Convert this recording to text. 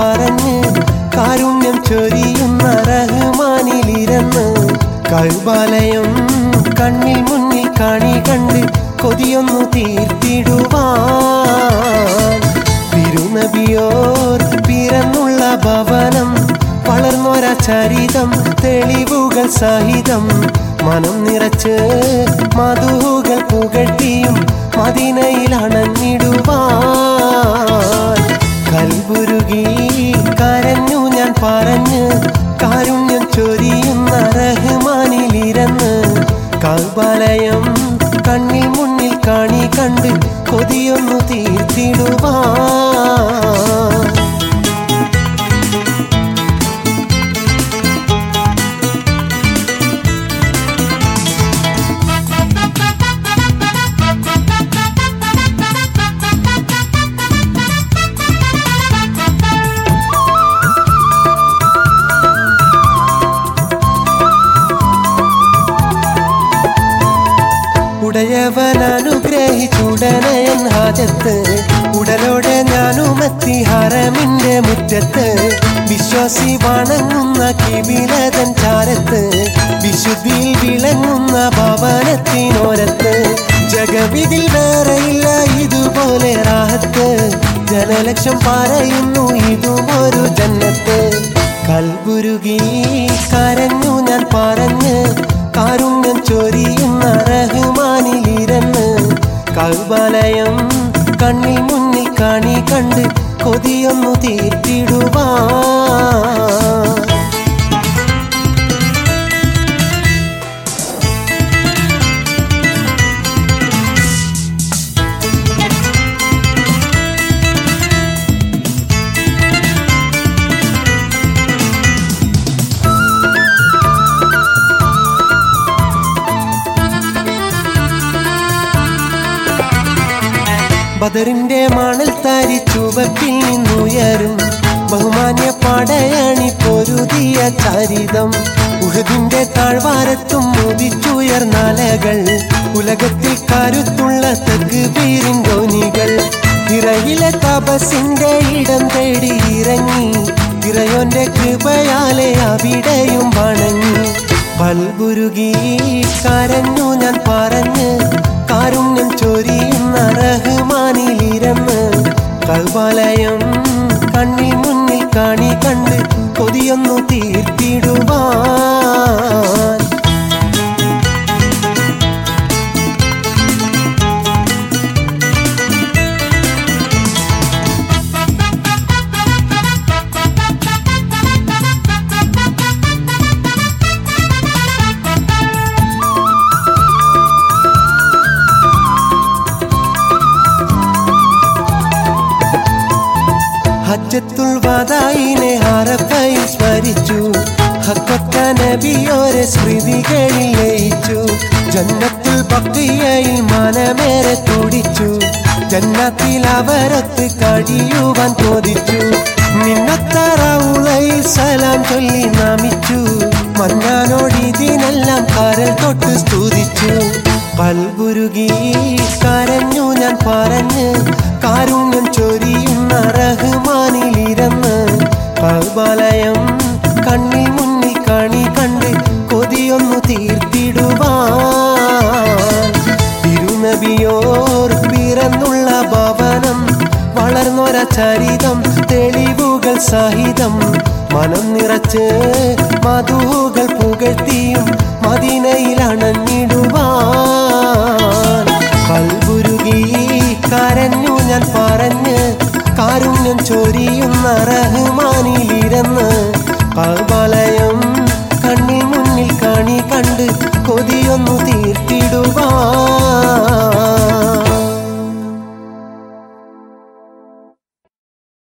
പറഞ്ഞ് കാരുണ്യം ചൊരിയുന്ന റഹ്മാനിലിരുന്ന് കഅബാലയം കണ്ണിൽ മുന്നിൽ കാണി കണ്ട് കൊതിയൊന്നു തീർത്തിടുവാൻ തിരുനബിയോർ പിറന്നുള്ള ഭവനം വളർന്നൊര ചരിതം തെളിവുകൾ സഹിതം മനം നിറച്ച് മധുകൾ പുകഴ്ത്തിയും മദീനയിൽ അണഞ്ഞിടുവാൻ കൽബുരുകി കരഞ്ഞു ഞാൻ പറഞ്ഞ് കാരുണ്യം ചൊരിയുന്ന റഹ്മാനിലിരുന്ന് കഅബാലയം കണ്ണിൽ മുന്നിൽ കാണി കണ്ട് കൊതിയൊന്നു തീർത്തിടുവാൻ ഉടയവൻ അനുഗ്രഹിച്ചുടനയൻ ഹാജത്ത് ഉടലോടെ ഞാനുമെത്തി ഹറമിന്റെ മുറ്റത്ത് വിശ്വാസി വണങ്ങുന്ന കിബിലതൻ ചാരത്ത് വിശുദ്ധിയിൽ വിളങ്ങുന്ന ഭവനത്തിനോരത്ത് ജഗവിതിൽ വേറെയില്ല ഇതുപോലെ റാഹത്ത് ജനലക്ഷം പറയുന്നു ഇതുമൊരു ജന്നത്ത് കൽബുരുകി കരഞ്ഞു ഞാൻ പറഞ്ഞ് കാരുണ്യം ചൊരിയുന്ന റഹ്മാനിലിരുന്ന് കഅബാലയം കണ്ണിൽ മുന്നിൽ കാണി കണ്ട് കൊതിയൊന്നു തീർത്തിടുവാൻ ബദറിന്റെ മണൽ താരി ചുവപ്പിൽ നിന്നുയരും ബഹുമാന്യ പടയണി പൊരുതിയ ചരിതം ഉഹദിന്റെ താഴ്വാരത്തും ഉദിച്ചുയർന്നലകൾ ഉലകത്തിൽ കരുത്തുള്ള തക്ബീറിൻ ധ്വനികൾ ഇറയിലെ തപസിന്റെ ഇടം തേടി ഇറങ്ങി ഇറയോന്റെ കൃപയാലെ അവിടെയും വണങ്ങി കൽബുരുകി കരഞ്ഞു ഞാൻ പറഞ്ഞ് കാരുണ്യം ചൊരിയുന്ന റഹ്മാനിലിരുന്ന് കഅബാലയം കണ്ണിൽ മുന്നിൽ കാണി കണ്ട് കൊതിയൊന്നു തീർത്തിടുവാൻ ഹജ്ജത്തുൽ വദാഇനെ അറഫയിൽ സ്മരിച്ചു ഹഖ്ഖ നബിയോരെ സ്മൃതികളിൽ ലയിച്ചു ജന്നത്തുൽ ബഖിയയിൽ മനമേറെ തുടിച്ചു ജന്നത്തിൽ അവരൊത്ത് കഴിയുവാൻ കൊതിച്ചു മിന്നത്തറൗളയിൽ സലാം ചൊല്ലി നമിച്ചു മന്നാനോട് ഇതിനെല്ലാം കരൽ തൊട്ട് സ്തുതിച്ചു കൽബുരുകി കരഞ്ഞു ഞാൻ പറഞ്ഞ് കാരുണ്യം ചൊരിയുന്ന റഹ്മാനിലിരുന്ന് കഅബാലയം കണ്ണിൽ മുന്നിൽ കാണി കണ്ട് കൊതിയൊന്നു തീർത്തിടുവാൻ തിരുനബിയോർ പിറന്നുള്ള ഭവനം വളർന്നൊര ചരിതം തെളിവുകൾ സഹിതം മനം നിറച്ച് മധുകൾ പുകഴ്ത്തിയും മദീനയിൽ അണഞ്ഞിടുവാൻ കൽബുരുകി കരഞ്ഞു ഞാൻ പറഞ്ഞ് കാരുണ്യം ചൊരിയുന്ന റഹ്മാനിലിരുന്ന്